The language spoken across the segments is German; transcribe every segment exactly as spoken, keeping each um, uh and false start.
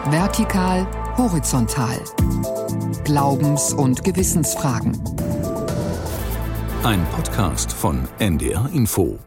Vertikal, horizontal. Glaubens- und Gewissensfragen. Ein Podcast von N D R Info.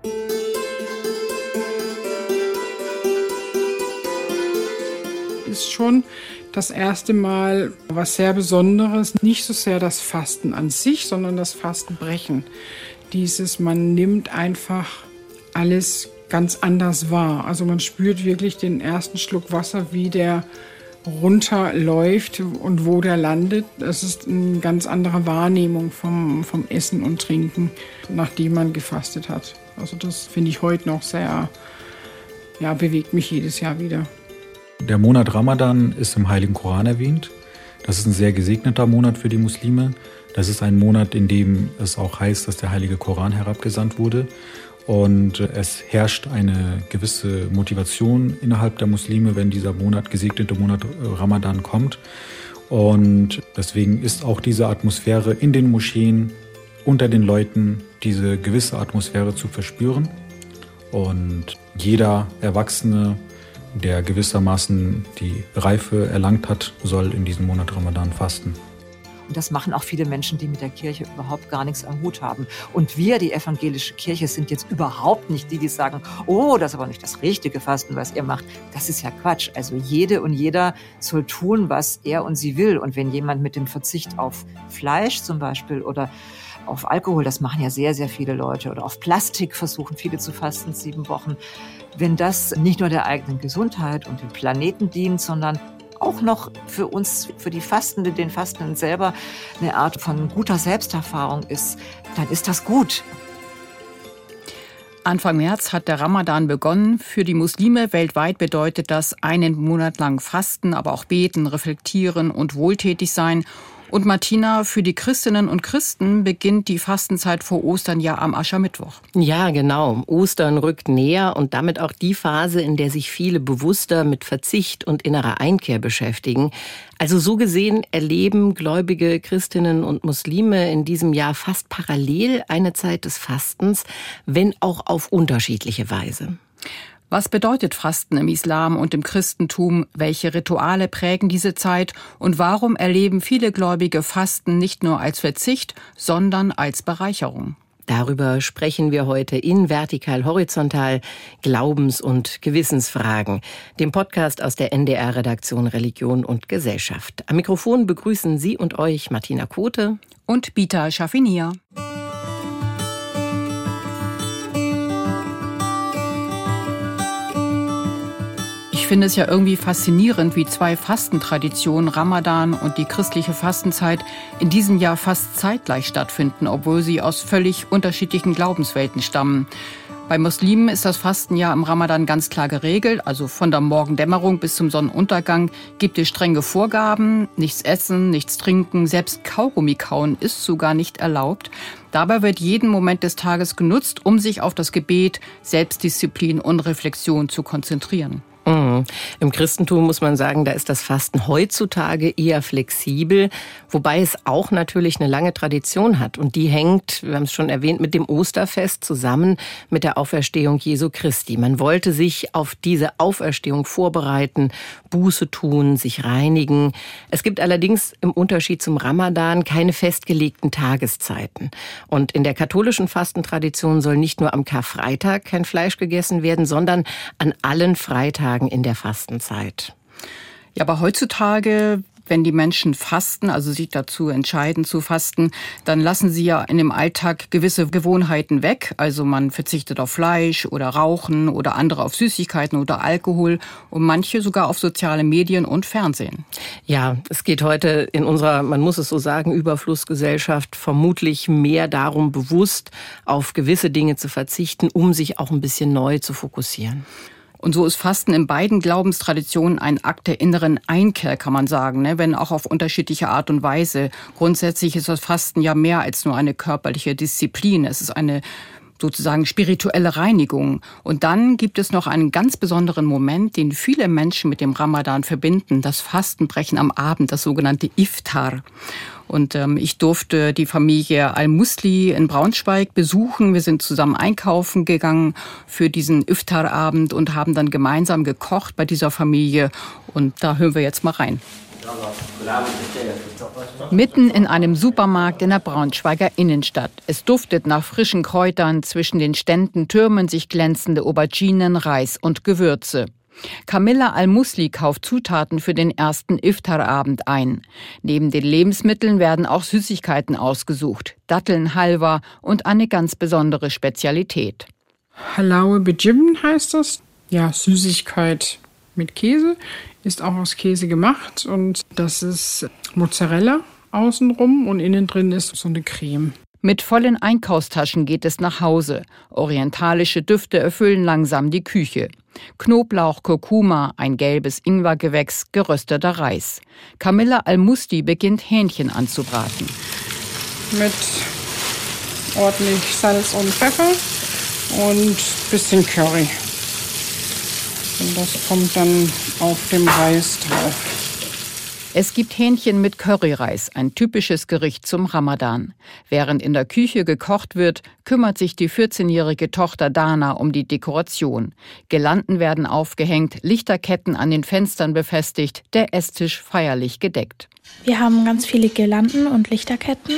Ist schon das erste Mal was sehr Besonderes. Nicht so sehr das Fasten an sich, sondern das Fastenbrechen. Dieses, man nimmt einfach alles ganz anders wahr. Also man spürt wirklich den ersten Schluck Wasser, wie der runterläuft und wo der landet. Das ist eine ganz andere Wahrnehmung vom, vom Essen und Trinken, nachdem man gefastet hat. Also das finde ich heute noch sehr, ja, bewegt mich jedes Jahr wieder. Der Monat Ramadan ist im Heiligen Koran erwähnt. Das ist ein sehr gesegneter Monat für die Muslime. Das ist ein Monat, in dem es auch heißt, dass der Heilige Koran herabgesandt wurde. Und es herrscht eine gewisse Motivation innerhalb der Muslime, wenn dieser Monat, gesegnete Monat Ramadan kommt. Und deswegen ist auch diese Atmosphäre in den Moscheen, unter den Leuten, diese gewisse Atmosphäre zu verspüren. Und jeder Erwachsene, der gewissermaßen die Reife erlangt hat, soll in diesem Monat Ramadan fasten. Und das machen auch viele Menschen, die mit der Kirche überhaupt gar nichts am Hut haben. Und wir, die evangelische Kirche, sind jetzt überhaupt nicht die, die sagen, oh, das ist aber nicht das richtige Fasten, was ihr macht. Das ist ja Quatsch. Also jede und jeder soll tun, was er und sie will. Und wenn jemand mit dem Verzicht auf Fleisch zum Beispiel oder auf Alkohol, das machen ja sehr, sehr viele Leute, oder auf Plastik versuchen viele zu fasten, sieben Wochen. Wenn das nicht nur der eigenen Gesundheit und dem Planeten dient, sondern auch noch für uns, für die Fastende, den Fastenden selber eine Art von guter Selbsterfahrung ist, dann ist das gut. Anfang März hat der Ramadan begonnen. Für die Muslime weltweit bedeutet das einen Monat lang Fasten, aber auch beten, reflektieren und wohltätig sein. Und Martina, für die Christinnen und Christen beginnt die Fastenzeit vor Ostern ja am Aschermittwoch. Ja, genau. Ostern rückt näher und damit auch die Phase, in der sich viele bewusster mit Verzicht und innerer Einkehr beschäftigen. Also so gesehen erleben gläubige Christinnen und Muslime in diesem Jahr fast parallel eine Zeit des Fastens, wenn auch auf unterschiedliche Weise. Was bedeutet Fasten im Islam und im Christentum? Welche Rituale prägen diese Zeit? Und warum erleben viele Gläubige Fasten nicht nur als Verzicht, sondern als Bereicherung? Darüber sprechen wir heute in Vertikal Horizontal, Glaubens- und Gewissensfragen, dem Podcast aus der N D R-Redaktion Religion und Gesellschaft. Am Mikrofon begrüßen Sie und euch Martina Kote und Bita Schaffinier. Ich finde es ja irgendwie faszinierend, wie zwei Fastentraditionen, Ramadan und die christliche Fastenzeit, in diesem Jahr fast zeitgleich stattfinden, obwohl sie aus völlig unterschiedlichen Glaubenswelten stammen. Bei Muslimen ist das Fasten ja im Ramadan ganz klar geregelt, also von der Morgendämmerung bis zum Sonnenuntergang gibt es strenge Vorgaben, nichts essen, nichts trinken, selbst Kaugummi kauen ist sogar nicht erlaubt. Dabei wird jeden Moment des Tages genutzt, um sich auf das Gebet, Selbstdisziplin und Reflexion zu konzentrieren. Mhm. Im Christentum muss man sagen, da ist das Fasten heutzutage eher flexibel, wobei es auch natürlich eine lange Tradition hat. Und die hängt, wir haben es schon erwähnt, mit dem Osterfest zusammen mit der Auferstehung Jesu Christi. Man wollte sich auf diese Auferstehung vorbereiten, Buße tun, sich reinigen. Es gibt allerdings im Unterschied zum Ramadan keine festgelegten Tageszeiten. Und in der katholischen Fastentradition soll nicht nur am Karfreitag kein Fleisch gegessen werden, sondern an allen Freitagen in der Fastenzeit. Ja, aber heutzutage, wenn die Menschen fasten, also sich dazu entscheiden zu fasten, dann lassen sie ja in dem Alltag gewisse Gewohnheiten weg. Also man verzichtet auf Fleisch oder Rauchen oder andere auf Süßigkeiten oder Alkohol und manche sogar auf soziale Medien und Fernsehen. Ja, es geht heute in unserer, man muss es so sagen, Überflussgesellschaft vermutlich mehr darum, bewusst auf gewisse Dinge zu verzichten, um sich auch ein bisschen neu zu fokussieren. Und so ist Fasten in beiden Glaubenstraditionen ein Akt der inneren Einkehr, kann man sagen, ne? Wenn auch auf unterschiedliche Art und Weise. Grundsätzlich ist das Fasten ja mehr als nur eine körperliche Disziplin. Es ist eine sozusagen spirituelle Reinigung. Und dann gibt es noch einen ganz besonderen Moment, den viele Menschen mit dem Ramadan verbinden, das Fastenbrechen am Abend, das sogenannte Iftar. Und ähm, ich durfte die Familie Al-Musli in Braunschweig besuchen. Wir sind zusammen einkaufen gegangen für diesen Iftar-Abend und haben dann gemeinsam gekocht bei dieser Familie. Und da hören wir jetzt mal rein. Mitten in einem Supermarkt in der Braunschweiger Innenstadt. Es duftet nach frischen Kräutern. Zwischen den Ständen türmen sich glänzende Auberginen, Reis und Gewürze. Camilla Al-Musli kauft Zutaten für den ersten Iftar-Abend ein. Neben den Lebensmitteln werden auch Süßigkeiten ausgesucht. Datteln, Halwa und eine ganz besondere Spezialität. Halawe Bejibben heißt das. Ja, Süßigkeit mit Käse. Ist auch aus Käse gemacht. Und das ist Mozzarella außenrum und innen drin ist so eine Creme. Mit vollen Einkaufstaschen geht es nach Hause. Orientalische Düfte erfüllen langsam die Küche. Knoblauch, Kurkuma, ein gelbes Ingwergewächs, gerösteter Reis. Camilla Al-Musli beginnt Hähnchen anzubraten. Mit ordentlich Salz und Pfeffer und ein bisschen Curry. Und das kommt dann auf dem Reis drauf. Es gibt Hähnchen mit Curryreis, ein typisches Gericht zum Ramadan. Während in der Küche gekocht wird, kümmert sich die vierzehnjährige Tochter Dana um die Dekoration. Girlanden werden aufgehängt, Lichterketten an den Fenstern befestigt, der Esstisch feierlich gedeckt. Wir haben ganz viele Girlanden und Lichterketten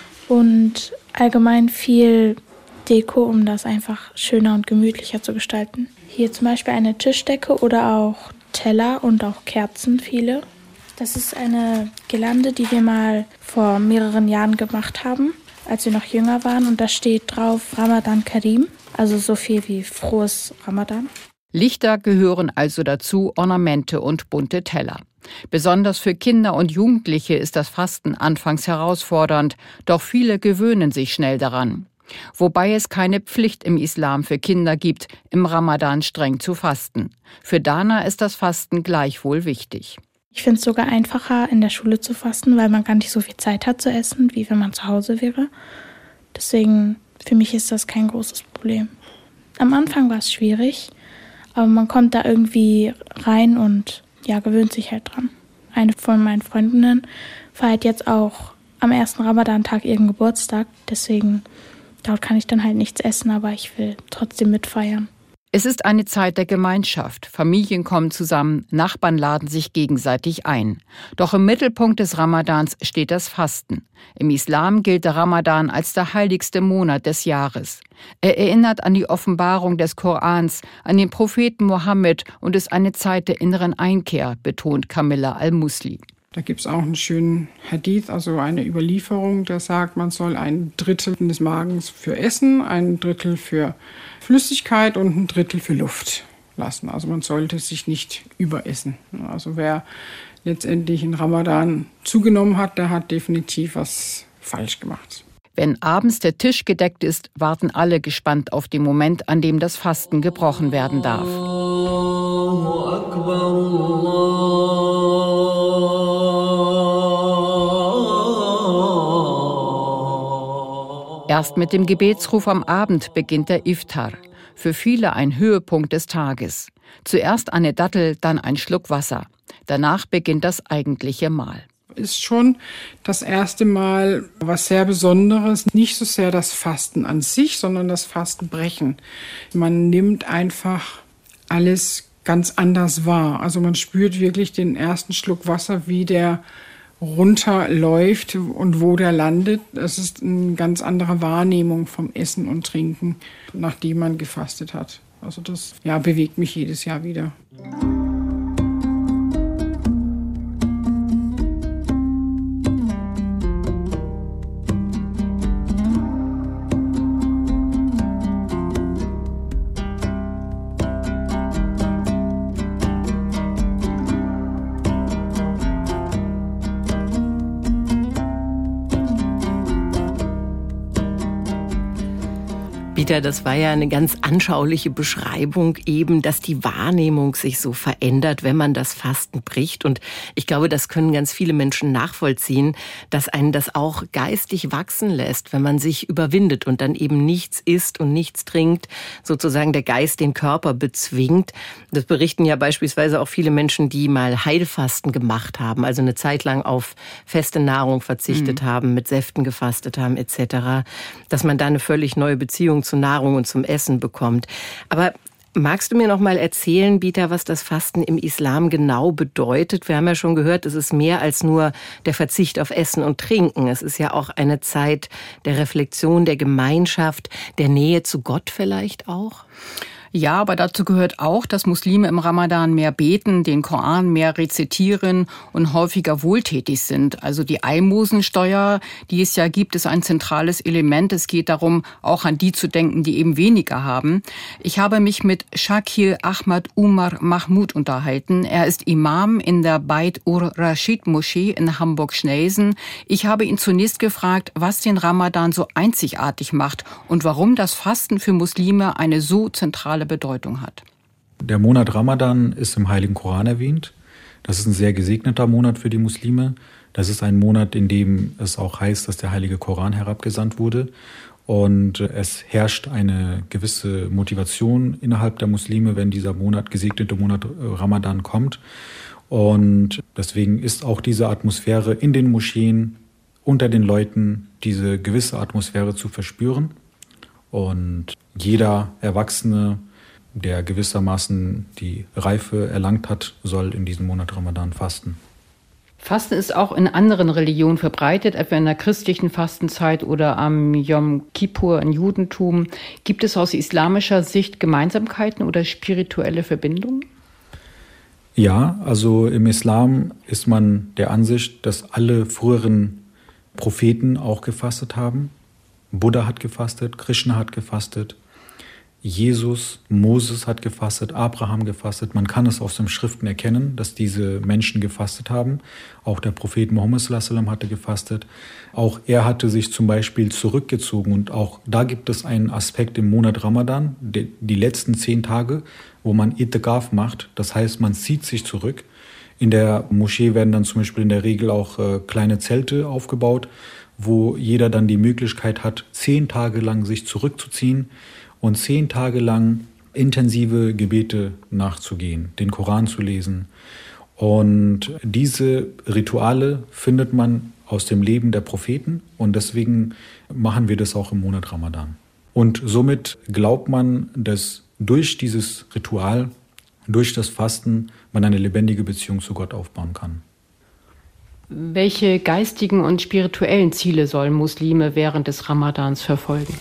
und allgemein viel Deko, um das einfach schöner und gemütlicher zu gestalten. Hier zum Beispiel eine Tischdecke oder auch Teller und auch Kerzen, viele. Das ist eine Girlande, die wir mal vor mehreren Jahren gemacht haben, als wir noch jünger waren. Und da steht drauf Ramadan Karim, also so viel wie frohes Ramadan. Lichter gehören also dazu, Ornamente und bunte Teller. Besonders für Kinder und Jugendliche ist das Fasten anfangs herausfordernd, doch viele gewöhnen sich schnell daran. Wobei es keine Pflicht im Islam für Kinder gibt, im Ramadan streng zu fasten. Für Dana ist das Fasten gleichwohl wichtig. Ich finde es sogar einfacher, in der Schule zu fasten, weil man gar nicht so viel Zeit hat zu essen, wie wenn man zu Hause wäre. Deswegen, für mich ist das kein großes Problem. Am Anfang war es schwierig, aber man kommt da irgendwie rein und ja, gewöhnt sich halt dran. Eine von meinen Freundinnen feiert jetzt auch am ersten Ramadan-Tag ihren Geburtstag. Deswegen, dort kann ich dann halt nichts essen, aber ich will trotzdem mitfeiern. Es ist eine Zeit der Gemeinschaft. Familien kommen zusammen, Nachbarn laden sich gegenseitig ein. Doch im Mittelpunkt des Ramadans steht das Fasten. Im Islam gilt der Ramadan als der heiligste Monat des Jahres. Er erinnert an die Offenbarung des Korans, an den Propheten Mohammed und ist eine Zeit der inneren Einkehr, betont Camilla Al-Musli. Da gibt es auch einen schönen Hadith, also eine Überlieferung, der sagt, man soll ein Drittel des Magens für Essen, ein Drittel für Flüssigkeit und ein Drittel für Luft lassen. Also man sollte sich nicht überessen. Also wer letztendlich in Ramadan zugenommen hat, der hat definitiv was falsch gemacht. Wenn abends der Tisch gedeckt ist, warten alle gespannt auf den Moment, an dem das Fasten gebrochen werden darf. Erst mit dem Gebetsruf am Abend beginnt der Iftar. Für viele ein Höhepunkt des Tages. Zuerst eine Dattel, dann ein Schluck Wasser. Danach beginnt das eigentliche Mahl. Ist schon das erste Mal was sehr Besonderes. Nicht so sehr das Fasten an sich, sondern das Fastenbrechen. Man nimmt einfach alles ganz anders wahr. Also man spürt wirklich den ersten Schluck Wasser, wie der runterläuft und wo der landet. Es ist eine ganz andere Wahrnehmung vom Essen und Trinken, nachdem man gefastet hat. Also das ja, bewegt mich jedes Jahr wieder. Bita, das war ja eine ganz anschauliche Beschreibung eben, dass die Wahrnehmung sich so verändert, wenn man das Fasten bricht. Und ich glaube, das können ganz viele Menschen nachvollziehen, dass einen das auch geistig wachsen lässt, wenn man sich überwindet und dann eben nichts isst und nichts trinkt, sozusagen der Geist den Körper bezwingt. Das berichten ja beispielsweise auch viele Menschen, die mal Heilfasten gemacht haben, also eine Zeit lang auf feste Nahrung verzichtet mhm. haben, mit Säften gefastet haben et cetera, dass man da eine völlig neue Beziehung zur Nahrung und zum Essen bekommt. Aber magst du mir noch mal erzählen, Bita, was das Fasten im Islam genau bedeutet? Wir haben ja schon gehört, es ist mehr als nur der Verzicht auf Essen und Trinken. Es ist ja auch eine Zeit der Reflexion, der Gemeinschaft, der Nähe zu Gott vielleicht auch. Ja, aber dazu gehört auch, dass Muslime im Ramadan mehr beten, den Koran mehr rezitieren und häufiger wohltätig sind. Also die Almosensteuer, die es ja gibt, ist ein zentrales Element. Es geht darum, auch an die zu denken, die eben weniger haben. Ich habe mich mit Shakil Ahmad Umar Mahmoud unterhalten. Er ist Imam in der Beit-ur-Rashid-Moschee in Hamburg-Schnelsen. Ich habe ihn zunächst gefragt, was den Ramadan so einzigartig macht und warum das Fasten für Muslime eine so zentrale Bedeutung hat. Der Monat Ramadan ist im Heiligen Koran erwähnt. Das ist ein sehr gesegneter Monat für die Muslime. Das ist ein Monat, in dem es auch heißt, dass der Heilige Koran herabgesandt wurde. Und es herrscht eine gewisse Motivation innerhalb der Muslime, wenn dieser Monat, gesegnete Monat Ramadan kommt. Und deswegen ist auch diese Atmosphäre in den Moscheen, unter den Leuten, diese gewisse Atmosphäre zu verspüren. Und jeder Erwachsene, der gewissermaßen die Reife erlangt hat, soll in diesem Monat Ramadan fasten. Fasten ist auch in anderen Religionen verbreitet, etwa in der christlichen Fastenzeit oder am Yom Kippur im Judentum. Gibt es aus islamischer Sicht Gemeinsamkeiten oder spirituelle Verbindungen? Ja, also im Islam ist man der Ansicht, dass alle früheren Propheten auch gefastet haben. Buddha hat gefastet, Krishna hat gefastet, Jesus, Moses hat gefastet, Abraham gefastet. Man kann es aus den Schriften erkennen, dass diese Menschen gefastet haben. Auch der Prophet Muhammad sallallahu alaihi wasallam hatte gefastet. Auch er hatte sich zum Beispiel zurückgezogen. Und auch da gibt es einen Aspekt im Monat Ramadan, die, die letzten zehn Tage, wo man Itikaf macht. Das heißt, man zieht sich zurück. In der Moschee werden dann zum Beispiel in der Regel auch äh, kleine Zelte aufgebaut, wo jeder dann die Möglichkeit hat, zehn Tage lang sich zurückzuziehen und zehn Tage lang intensive Gebete nachzugehen, den Koran zu lesen. Und diese Rituale findet man aus dem Leben der Propheten und deswegen machen wir das auch im Monat Ramadan. Und somit glaubt man, dass durch dieses Ritual, durch das Fasten, man eine lebendige Beziehung zu Gott aufbauen kann. Welche geistigen und spirituellen Ziele sollen Muslime während des Ramadans verfolgen?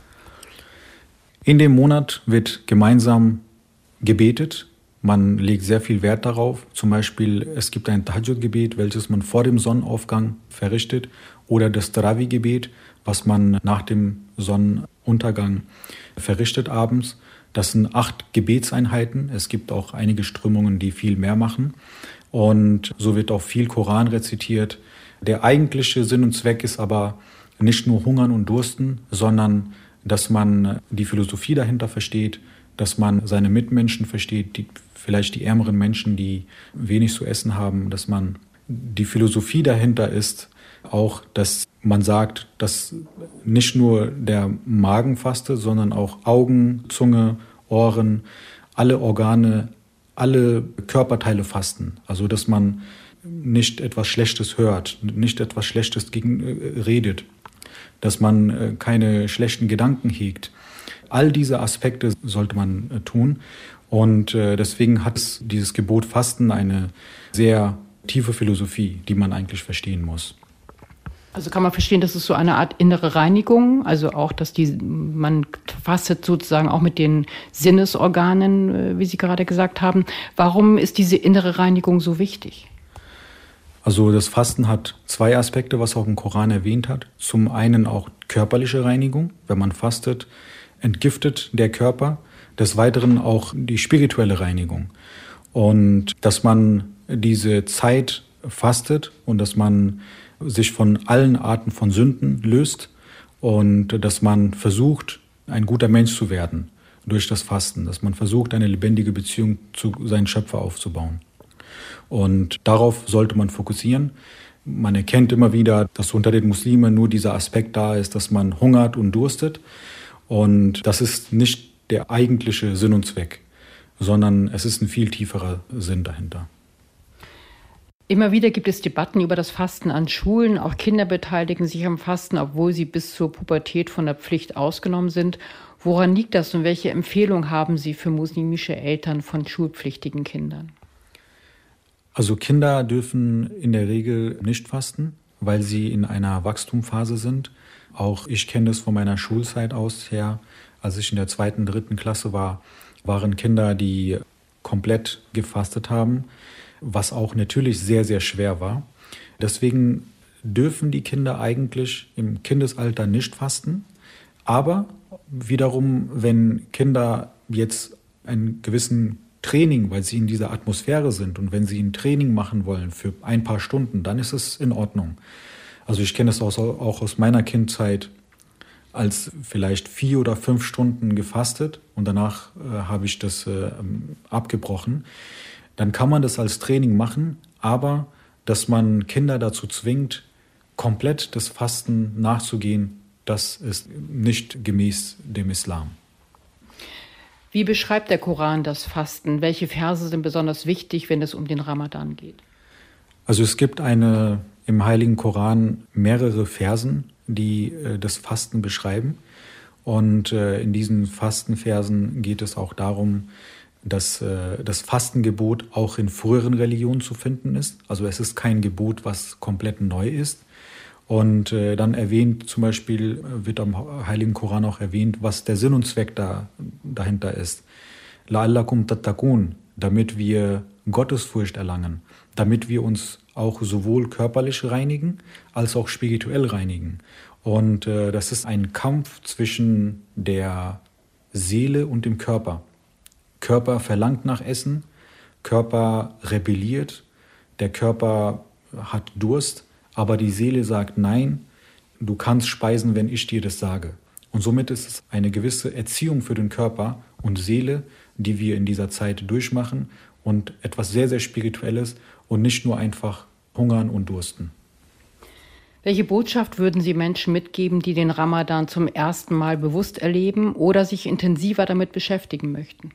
In dem Monat wird gemeinsam gebetet. Man legt sehr viel Wert darauf. Zum Beispiel, es gibt ein Tahajjud-Gebet, welches man vor dem Sonnenaufgang verrichtet, oder das Tarawih-Gebet, was man nach dem Sonnenuntergang verrichtet abends. Das sind acht Gebetseinheiten. Es gibt auch einige Strömungen, die viel mehr machen. Und so wird auch viel Koran rezitiert. Der eigentliche Sinn und Zweck ist aber nicht nur Hungern und Dursten, sondern dass man die Philosophie dahinter versteht, dass man seine Mitmenschen versteht, die, vielleicht die ärmeren Menschen, die wenig zu essen haben, dass man die Philosophie dahinter ist, auch, dass man sagt, dass nicht nur der Magen fastet, sondern auch Augen, Zunge, Ohren, alle Organe, alle Körperteile fasten. Also, dass man nicht etwas Schlechtes hört, nicht etwas Schlechtes gegen, äh, redet, dass man äh, keine schlechten Gedanken hegt. All diese Aspekte sollte man äh, tun. Und äh, deswegen hat es, dieses Gebot Fasten eine sehr tiefe Philosophie, die man eigentlich verstehen muss. Also kann man verstehen, das ist so eine Art innere Reinigung, also auch, dass die, man fastet sozusagen auch mit den Sinnesorganen, wie Sie gerade gesagt haben. Warum ist diese innere Reinigung so wichtig? Also das Fasten hat zwei Aspekte, was auch im Koran erwähnt hat. Zum einen auch körperliche Reinigung. Wenn man fastet, entgiftet der Körper. Des Weiteren auch die spirituelle Reinigung. Und dass man diese Zeit fastet und dass man sich von allen Arten von Sünden löst und dass man versucht, ein guter Mensch zu werden durch das Fasten, dass man versucht, eine lebendige Beziehung zu seinem Schöpfer aufzubauen. Und darauf sollte man fokussieren. Man erkennt immer wieder, dass unter den Muslimen nur dieser Aspekt da ist, dass man hungert und durstet. Und das ist nicht der eigentliche Sinn und Zweck, sondern es ist ein viel tieferer Sinn dahinter. Immer wieder gibt es Debatten über das Fasten an Schulen. Auch Kinder beteiligen sich am Fasten, obwohl sie bis zur Pubertät von der Pflicht ausgenommen sind. Woran liegt das und welche Empfehlung haben Sie für muslimische Eltern von schulpflichtigen Kindern? Also Kinder dürfen in der Regel nicht fasten, weil sie in einer Wachstumsphase sind. Auch ich kenne das von meiner Schulzeit aus her. Als ich in der zweiten, dritten Klasse war, waren Kinder, die komplett gefastet haben, was auch natürlich sehr, sehr schwer war. Deswegen dürfen die Kinder eigentlich im Kindesalter nicht fasten. Aber wiederum, wenn Kinder jetzt einen gewissen Training, weil sie in dieser Atmosphäre sind und wenn sie ein Training machen wollen für ein paar Stunden, dann ist es in Ordnung. Also ich kenne es auch, auch aus meiner Kindheit, als vielleicht vier oder fünf Stunden gefastet und danach äh, habe ich das äh, abgebrochen. Dann kann man das als Training machen, aber dass man Kinder dazu zwingt, komplett das Fasten nachzugehen, das ist nicht gemäß dem Islam. Wie beschreibt der Koran das Fasten? Welche Verse sind besonders wichtig, wenn es um den Ramadan geht? Also es gibt eine, im Heiligen Koran mehrere Versen, die äh, das Fasten beschreiben. Und äh, in diesen Fastenversen geht es auch darum, dass äh, das Fastengebot auch in früheren Religionen zu finden ist. Also es ist kein Gebot, was komplett neu ist. Und äh, dann erwähnt zum Beispiel, wird am Heiligen Koran auch erwähnt, was der Sinn und Zweck da, dahinter ist. La'allakum tattaqun, damit wir Gottesfurcht erlangen, damit wir uns auch sowohl körperlich reinigen, als auch spirituell reinigen. Und äh, das ist ein Kampf zwischen der Seele und dem Körper. Körper verlangt nach Essen, Körper rebelliert, der Körper hat Durst, aber die Seele sagt, nein, du kannst speisen, wenn ich dir das sage. Und somit ist es eine gewisse Erziehung für den Körper und Seele, die wir in dieser Zeit durchmachen und etwas sehr, sehr Spirituelles und nicht nur einfach hungern und dursten. Welche Botschaft würden Sie Menschen mitgeben, die den Ramadan zum ersten Mal bewusst erleben oder sich intensiver damit beschäftigen möchten?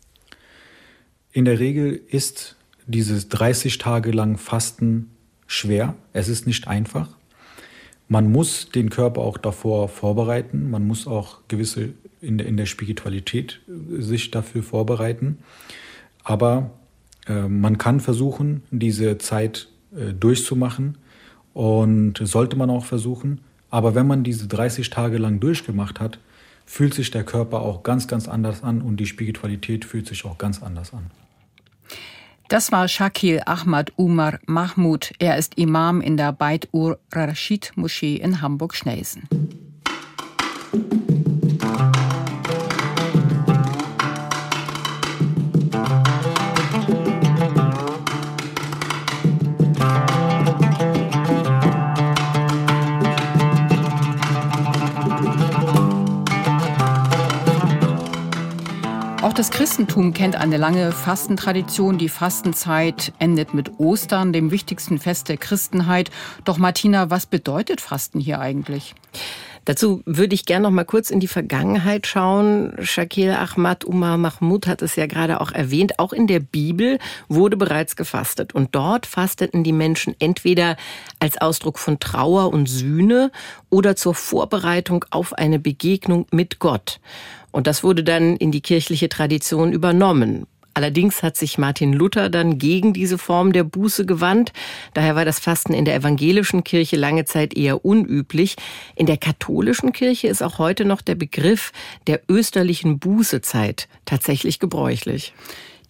In der Regel ist dieses dreißig Tage lang Fasten schwer. Es ist nicht einfach. Man muss den Körper auch davor vorbereiten. Man muss auch gewisse in der, in der Spiritualität sich dafür vorbereiten. Aber äh, man kann versuchen, diese Zeit äh, durchzumachen und sollte man auch versuchen. Aber wenn man diese dreißig Tage lang durchgemacht hat, fühlt sich der Körper auch ganz, ganz anders an und die Spiritualität fühlt sich auch ganz anders an. Das war Shakil Ahmad Umar Mahmoud. Er ist Imam in der Beit-ur-Rashid-Moschee in Hamburg-Schnelsen. Auch das Christentum kennt eine lange Fastentradition. Die Fastenzeit endet mit Ostern, dem wichtigsten Fest der Christenheit. Doch Martina, was bedeutet Fasten hier eigentlich? Dazu würde ich gerne noch mal kurz in die Vergangenheit schauen. Shakil Ahmad Umar Mahmoud hat es ja gerade auch erwähnt. Auch in der Bibel wurde bereits gefastet. Und dort fasteten die Menschen entweder als Ausdruck von Trauer und Sühne oder zur Vorbereitung auf eine Begegnung mit Gott. Und das wurde dann in die kirchliche Tradition übernommen. Allerdings hat sich Martin Luther dann gegen diese Form der Buße gewandt. Daher war das Fasten in der evangelischen Kirche lange Zeit eher unüblich. In der katholischen Kirche ist auch heute noch der Begriff der österlichen Bußezeit tatsächlich gebräuchlich.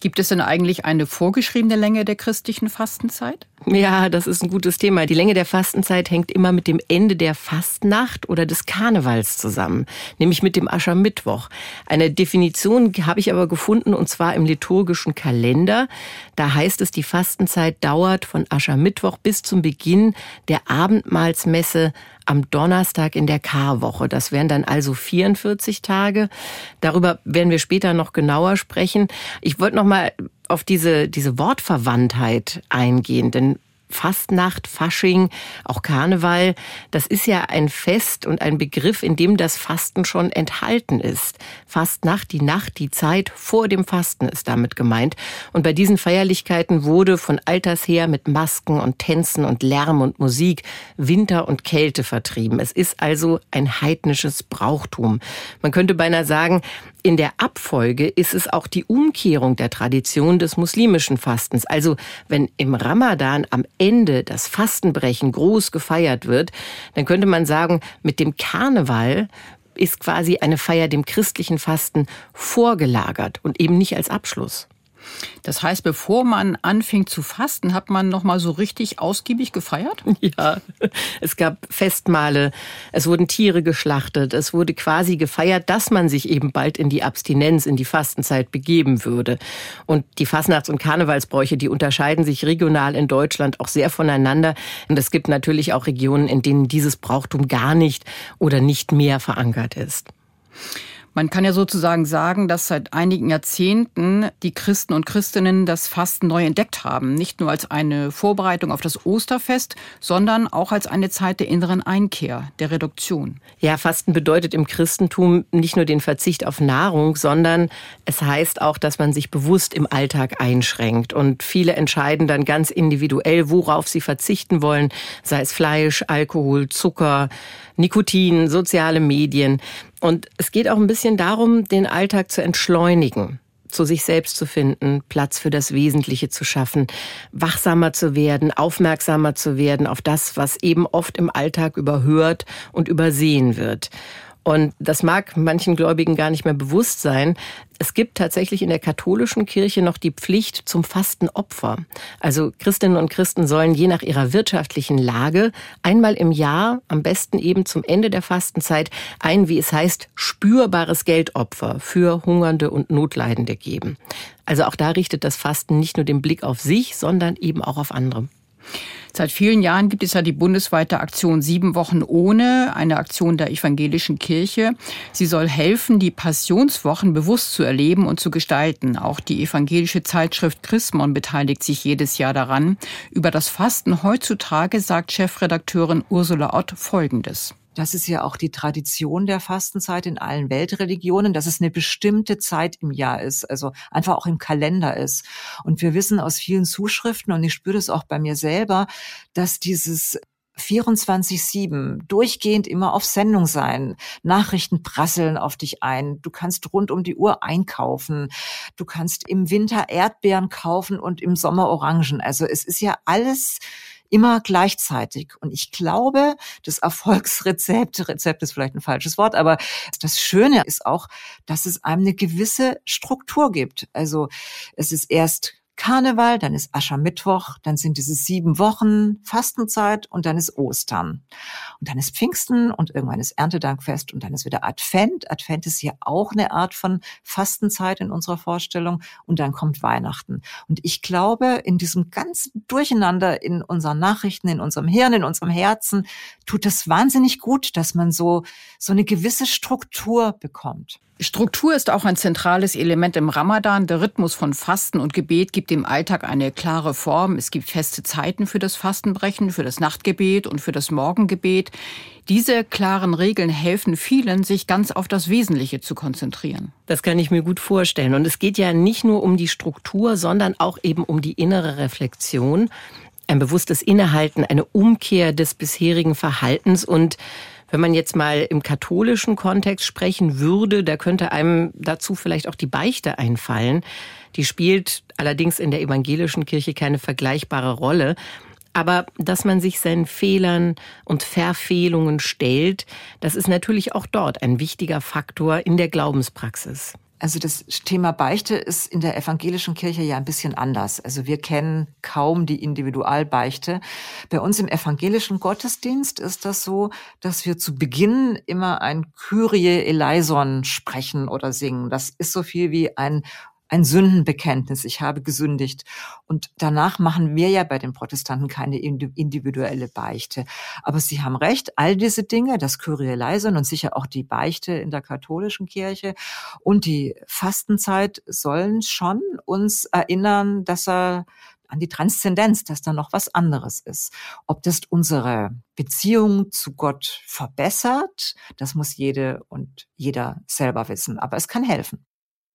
Gibt es denn eigentlich eine vorgeschriebene Länge der christlichen Fastenzeit? Ja, das ist ein gutes Thema. Die Länge der Fastenzeit hängt immer mit dem Ende der Fastnacht oder des Karnevals zusammen, nämlich mit dem Aschermittwoch. Eine Definition habe ich aber gefunden, und zwar im liturgischen Kalender. Da heißt es, die Fastenzeit dauert von Aschermittwoch bis zum Beginn der Abendmahlsmesse am Donnerstag in der Karwoche. Das wären dann also vierundvierzig Tage. Darüber werden wir später noch genauer sprechen. Ich wollte noch mal auf diese, diese Wortverwandtheit eingehen, denn Fastnacht, Fasching, auch Karneval, das ist ja ein Fest und ein Begriff, in dem das Fasten schon enthalten ist. Fastnacht, die Nacht, die Zeit vor dem Fasten ist damit gemeint. Und bei diesen Feierlichkeiten wurde von alters her mit Masken und Tänzen und Lärm und Musik Winter und Kälte vertrieben. Es ist also ein heidnisches Brauchtum. Man könnte beinahe sagen, in der Abfolge ist es auch die Umkehrung der Tradition des muslimischen Fastens. Also wenn im Ramadan am Ende das Fastenbrechen groß gefeiert wird, dann könnte man sagen, mit dem Karneval ist quasi eine Feier dem christlichen Fasten vorgelagert und eben nicht als Abschluss. Das heißt, bevor man anfing zu fasten, hat man noch mal so richtig ausgiebig gefeiert? Ja, es gab Festmahle, es wurden Tiere geschlachtet, es wurde quasi gefeiert, dass man sich eben bald in die Abstinenz, in die Fastenzeit begeben würde. Und die Fastnachts- und Karnevalsbräuche, die unterscheiden sich regional in Deutschland auch sehr voneinander. Und es gibt natürlich auch Regionen, in denen dieses Brauchtum gar nicht oder nicht mehr verankert ist. Man kann ja sozusagen sagen, dass seit einigen Jahrzehnten die Christen und Christinnen das Fasten neu entdeckt haben. Nicht nur als eine Vorbereitung auf das Osterfest, sondern auch als eine Zeit der inneren Einkehr, der Reduktion. Ja, Fasten bedeutet im Christentum nicht nur den Verzicht auf Nahrung, sondern es heißt auch, dass man sich bewusst im Alltag einschränkt. Und viele entscheiden dann ganz individuell, worauf sie verzichten wollen, sei es Fleisch, Alkohol, Zucker, Nikotin, soziale Medien. Und es geht auch ein bisschen darum, den Alltag zu entschleunigen, zu sich selbst zu finden, Platz für das Wesentliche zu schaffen, wachsamer zu werden, aufmerksamer zu werden auf das, was eben oft im Alltag überhört und übersehen wird. Und das mag manchen Gläubigen gar nicht mehr bewusst sein. Es gibt tatsächlich in der katholischen Kirche noch die Pflicht zum Fastenopfer. Also Christinnen und Christen sollen je nach ihrer wirtschaftlichen Lage einmal im Jahr, am besten eben zum Ende der Fastenzeit, ein, wie es heißt, spürbares Geldopfer für Hungernde und Notleidende geben. Also auch da richtet das Fasten nicht nur den Blick auf sich, sondern eben auch auf andere. Seit vielen Jahren gibt es ja die bundesweite Aktion Sieben Wochen ohne, eine Aktion der evangelischen Kirche. Sie soll helfen, die Passionswochen bewusst zu erleben und zu gestalten. Auch die evangelische Zeitschrift Chrismon beteiligt sich jedes Jahr daran. Über das Fasten heutzutage sagt Chefredakteurin Ursula Ott Folgendes. Das ist ja auch die Tradition der Fastenzeit in allen Weltreligionen, dass es eine bestimmte Zeit im Jahr ist, also einfach auch im Kalender ist. Und wir wissen aus vielen Zuschriften, und ich spüre das auch bei mir selber, dass dieses vierundzwanzig sieben durchgehend immer auf Sendung sein. Nachrichten prasseln auf dich ein. Du kannst rund um die Uhr einkaufen. Du kannst im Winter Erdbeeren kaufen und im Sommer Orangen. Also es ist ja alles immer gleichzeitig. Und ich glaube, das Erfolgsrezept, Rezept ist vielleicht ein falsches Wort, aber das Schöne ist auch, dass es einem eine gewisse Struktur gibt. Also es ist erst Karneval, dann ist Aschermittwoch, dann sind diese sieben Wochen Fastenzeit und dann ist Ostern. Und dann ist Pfingsten und irgendwann ist Erntedankfest und dann ist wieder Advent. Advent ist ja auch eine Art von Fastenzeit in unserer Vorstellung und dann kommt Weihnachten. Und ich glaube, in diesem ganzen Durcheinander in unseren Nachrichten, in unserem Hirn, in unserem Herzen, tut es wahnsinnig gut, dass man so, so eine gewisse Struktur bekommt. Struktur ist auch ein zentrales Element im Ramadan. Der Rhythmus von Fasten und Gebet gibt dem Alltag eine klare Form. Es gibt feste Zeiten für das Fastenbrechen, für das Nachtgebet und für das Morgengebet. Diese klaren Regeln helfen vielen, sich ganz auf das Wesentliche zu konzentrieren. Das kann ich mir gut vorstellen. Und es geht ja nicht nur um die Struktur, sondern auch eben um die innere Reflexion, ein bewusstes Innehalten, eine Umkehr des bisherigen Verhaltens. Und wenn man jetzt mal im katholischen Kontext sprechen würde, da könnte einem dazu vielleicht auch die Beichte einfallen. Die spielt allerdings in der evangelischen Kirche keine vergleichbare Rolle. Aber dass man sich seinen Fehlern und Verfehlungen stellt, das ist natürlich auch dort ein wichtiger Faktor in der Glaubenspraxis. Also das Thema Beichte ist in der evangelischen Kirche ja ein bisschen anders. Also wir kennen kaum die Individualbeichte. Bei uns im evangelischen Gottesdienst ist das so, dass wir zu Beginn immer ein Kyrie eleison sprechen oder singen. Das ist so viel wie ein Ein Sündenbekenntnis, ich habe gesündigt. Und danach machen wir ja bei den Protestanten keine individuelle Beichte. Aber Sie haben recht, all diese Dinge, das Kyrie eleison und sicher auch die Beichte in der katholischen Kirche und die Fastenzeit sollen schon uns erinnern, dass er an die Transzendenz, dass da noch was anderes ist. Ob das unsere Beziehung zu Gott verbessert, das muss jede und jeder selber wissen. Aber es kann helfen.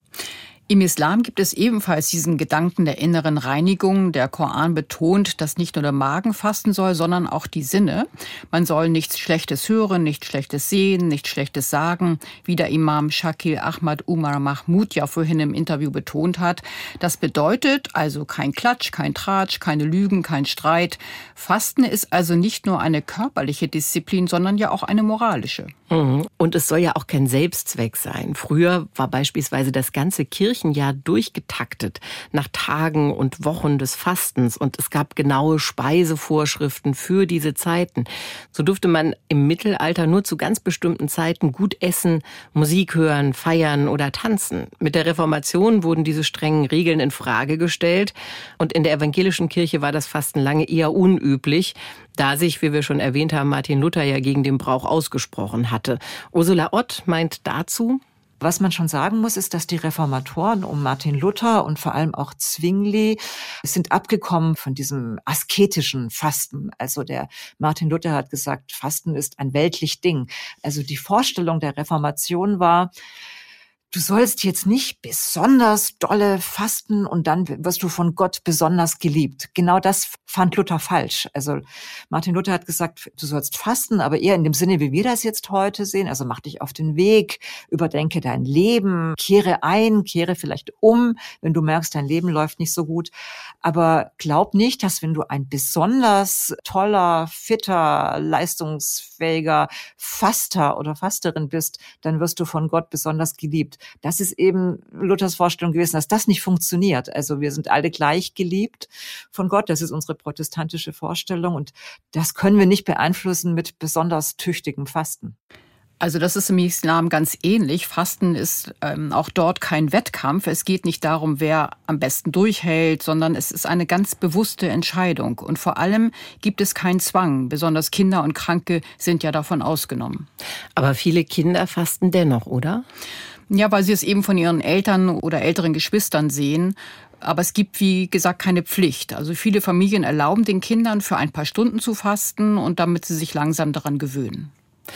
Im Islam gibt es ebenfalls diesen Gedanken der inneren Reinigung. Der Koran betont, dass nicht nur der Magen fasten soll, sondern auch die Sinne. Man soll nichts Schlechtes hören, nichts Schlechtes sehen, nichts Schlechtes sagen, wie der Imam Shakil Ahmad Umar Mahmud ja vorhin im Interview betont hat. Das bedeutet also kein Klatsch, kein Tratsch, keine Lügen, kein Streit. Fasten ist also nicht nur eine körperliche Disziplin, sondern ja auch eine moralische. Und es soll ja auch kein Selbstzweck sein. Früher war beispielsweise das ganze Kirchenjahr durchgetaktet nach Tagen und Wochen des Fastens und es gab genaue Speisevorschriften für diese Zeiten. So durfte man im Mittelalter nur zu ganz bestimmten Zeiten gut essen, Musik hören, feiern oder tanzen. Mit der Reformation wurden diese strengen Regeln in Frage gestellt und in der evangelischen Kirche war das Fasten lange eher unüblich, da sich, wie wir schon erwähnt haben, Martin Luther ja gegen den Brauch ausgesprochen hatte. Ursula Ott meint dazu: Was man schon sagen muss, ist, dass die Reformatoren um Martin Luther und vor allem auch Zwingli sind abgekommen von diesem asketischen Fasten. Also der Martin Luther hat gesagt, Fasten ist ein weltlich Ding. Also die Vorstellung der Reformation war, du sollst jetzt nicht besonders dolle fasten und dann wirst du von Gott besonders geliebt. Genau das fand Luther falsch. Also Martin Luther hat gesagt, du sollst fasten, aber eher in dem Sinne, wie wir das jetzt heute sehen. Also mach dich auf den Weg, überdenke dein Leben, kehre ein, kehre vielleicht um, wenn du merkst, dein Leben läuft nicht so gut. Aber glaub nicht, dass wenn du ein besonders toller, fitter, leistungsfähiger Faster oder Fasterin bist, dann wirst du von Gott besonders geliebt. Das ist eben Luthers Vorstellung gewesen, dass das nicht funktioniert. Also wir sind alle gleich geliebt von Gott. Das ist unsere protestantische Vorstellung und das können wir nicht beeinflussen mit besonders tüchtigem Fasten. Also das ist im Islam ganz ähnlich. Fasten ist ähm, auch dort kein Wettkampf. Es geht nicht darum, wer am besten durchhält, sondern es ist eine ganz bewusste Entscheidung. Und vor allem gibt es keinen Zwang. Besonders Kinder und Kranke sind ja davon ausgenommen. Aber viele Kinder fasten dennoch, oder? Ja, weil sie es eben von ihren Eltern oder älteren Geschwistern sehen. Aber es gibt, wie gesagt, keine Pflicht. Also viele Familien erlauben den Kindern für ein paar Stunden zu fasten und damit sie sich langsam daran gewöhnen.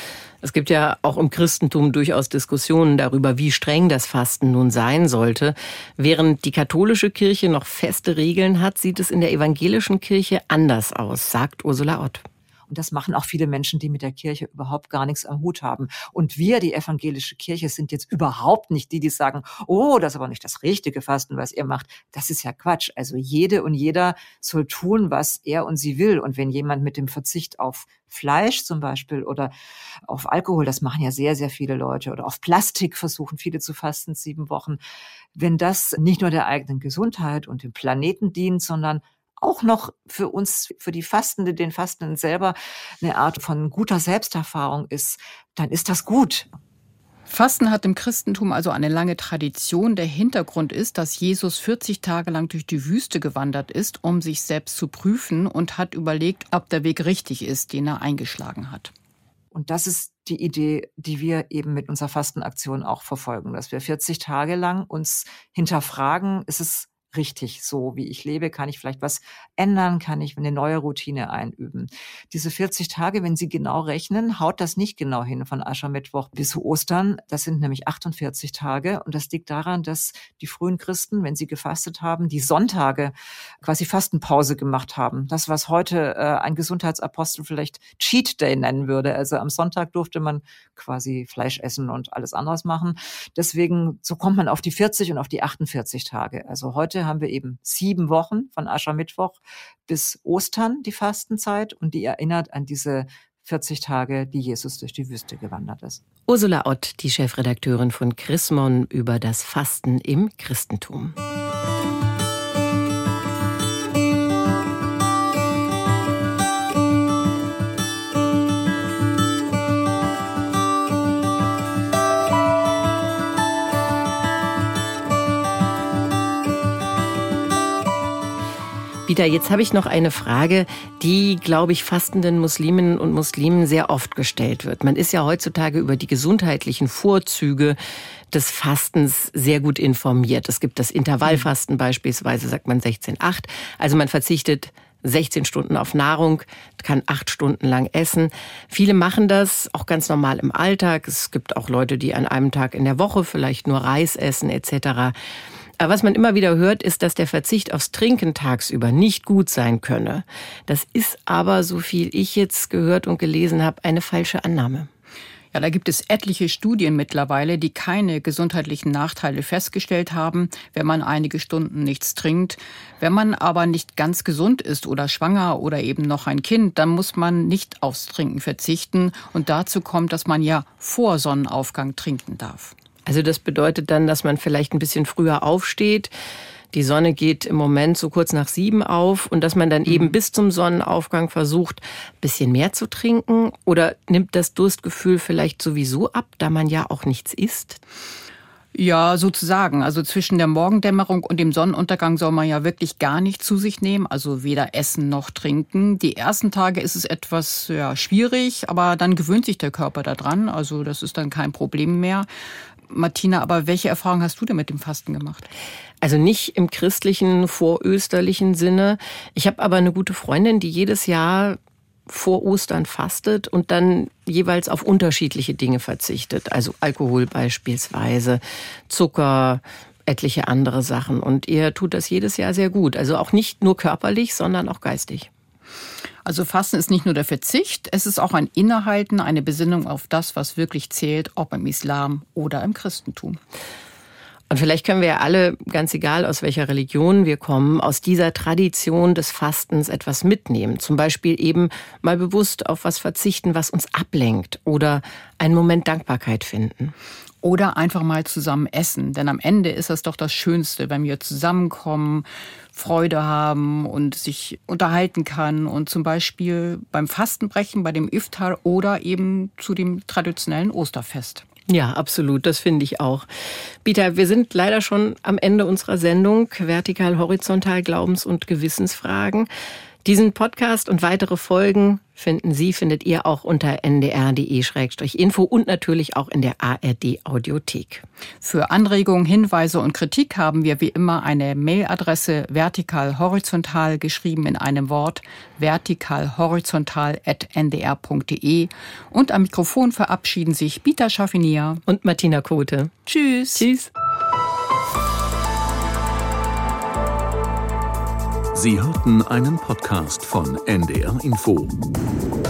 Es gibt ja auch im Christentum durchaus Diskussionen darüber, wie streng das Fasten nun sein sollte. Während die katholische Kirche noch feste Regeln hat, sieht es in der evangelischen Kirche anders aus, sagt Ursula Ott. Und das machen auch viele Menschen, die mit der Kirche überhaupt gar nichts am Hut haben. Und wir, die evangelische Kirche, sind jetzt überhaupt nicht die, die sagen, oh, das ist aber nicht das richtige Fasten, was ihr macht. Das ist ja Quatsch. Also jede und jeder soll tun, was er und sie will. Und wenn jemand mit dem Verzicht auf Fleisch zum Beispiel oder auf Alkohol, das machen ja sehr, sehr viele Leute, oder auf Plastik versuchen viele zu fasten, sieben Wochen. Wenn das nicht nur der eigenen Gesundheit und dem Planeten dient, sondern auch noch für uns, für die Fastende, den Fastenden selber eine Art von guter Selbsterfahrung ist, dann ist das gut. Fasten hat im Christentum also eine lange Tradition. Der Hintergrund ist, dass Jesus vierzig Tage lang durch die Wüste gewandert ist, um sich selbst zu prüfen und hat überlegt, ob der Weg richtig ist, den er eingeschlagen hat. Und das ist die Idee, die wir eben mit unserer Fastenaktion auch verfolgen, dass wir vierzig Tage lang uns hinterfragen, ist es richtig so, wie ich lebe? Kann ich vielleicht was ändern? Kann ich eine neue Routine einüben? Diese vierzig Tage, wenn Sie genau rechnen, haut das nicht genau hin von Aschermittwoch bis Ostern. Das sind nämlich achtundvierzig Tage. Und das liegt daran, dass die frühen Christen, wenn sie gefastet haben, die Sonntage quasi Fastenpause gemacht haben. Das, was heute äh, ein Gesundheitsapostel vielleicht Cheat Day nennen würde. Also am Sonntag durfte man quasi Fleisch essen und alles anderes machen. Deswegen, so kommt man auf die vierzig und auf die achtundvierzig Tage. Also heute haben wir eben sieben Wochen von Aschermittwoch bis Ostern die Fastenzeit und die erinnert an diese vierzig Tage, die Jesus durch die Wüste gewandert ist. Ursula Ott, die Chefredakteurin von Chrismon, über das Fasten im Christentum. Peter, jetzt habe ich noch eine Frage, die, glaube ich, fastenden Musliminnen und Muslimen sehr oft gestellt wird. Man ist ja heutzutage über die gesundheitlichen Vorzüge des Fastens sehr gut informiert. Es gibt das Intervallfasten beispielsweise, sagt man sechzehn acht. Also man verzichtet sechzehn Stunden auf Nahrung, kann acht Stunden lang essen. Viele machen das auch ganz normal im Alltag. Es gibt auch Leute, die an einem Tag in der Woche vielleicht nur Reis essen et cetera. Aber was man immer wieder hört, ist, dass der Verzicht aufs Trinken tagsüber nicht gut sein könne. Das ist aber, so viel ich jetzt gehört und gelesen habe, eine falsche Annahme. Ja, da gibt es etliche Studien mittlerweile, die keine gesundheitlichen Nachteile festgestellt haben, wenn man einige Stunden nichts trinkt. Wenn man aber nicht ganz gesund ist oder schwanger oder eben noch ein Kind, dann muss man nicht aufs Trinken verzichten. Und dazu kommt, dass man ja vor Sonnenaufgang trinken darf. Also das bedeutet dann, dass man vielleicht ein bisschen früher aufsteht. Die Sonne geht im Moment so kurz nach sieben auf und dass man dann eben bis zum Sonnenaufgang versucht, ein bisschen mehr zu trinken. Oder nimmt das Durstgefühl vielleicht sowieso ab, da man ja auch nichts isst? Ja, sozusagen. Also zwischen der Morgendämmerung und dem Sonnenuntergang soll man ja wirklich gar nichts zu sich nehmen, also weder essen noch trinken. Die ersten Tage ist es etwas ja, schwierig, aber dann gewöhnt sich der Körper daran, also das ist dann kein Problem mehr. Martina, aber welche Erfahrung hast du denn mit dem Fasten gemacht? Also nicht im christlichen, vorösterlichen Sinne. Ich habe aber eine gute Freundin, die jedes Jahr vor Ostern fastet und dann jeweils auf unterschiedliche Dinge verzichtet. Also Alkohol beispielsweise, Zucker, etliche andere Sachen. Und ihr tut das jedes Jahr sehr gut. Also auch nicht nur körperlich, sondern auch geistig. Also Fasten ist nicht nur der Verzicht, es ist auch ein Innehalten, eine Besinnung auf das, was wirklich zählt, ob im Islam oder im Christentum. Und vielleicht können wir ja alle, ganz egal aus welcher Religion wir kommen, aus dieser Tradition des Fastens etwas mitnehmen. Zum Beispiel eben mal bewusst auf was verzichten, was uns ablenkt oder einen Moment Dankbarkeit finden. Oder einfach mal zusammen essen, denn am Ende ist das doch das Schönste, wenn wir zusammenkommen, Freude haben und sich unterhalten kann und zum Beispiel beim Fastenbrechen, bei dem Iftar oder eben zu dem traditionellen Osterfest. Ja, absolut, das finde ich auch. Peter, wir sind leider schon am Ende unserer Sendung Vertikal, Horizontal, Glaubens- und Gewissensfragen. Diesen Podcast und weitere Folgen finden Sie, findet ihr auch unter n d r punkt d e slash info und natürlich auch in der A R D-Audiothek. Für Anregungen, Hinweise und Kritik haben wir wie immer eine Mailadresse vertikal-horizontal geschrieben in einem Wort vertikal-horizontal at n d r punkt d e und am Mikrofon verabschieden sich Peter Schaffinier und Martina Kote. Tschüss. Tschüss. Sie hörten einen Podcast von N D R Info.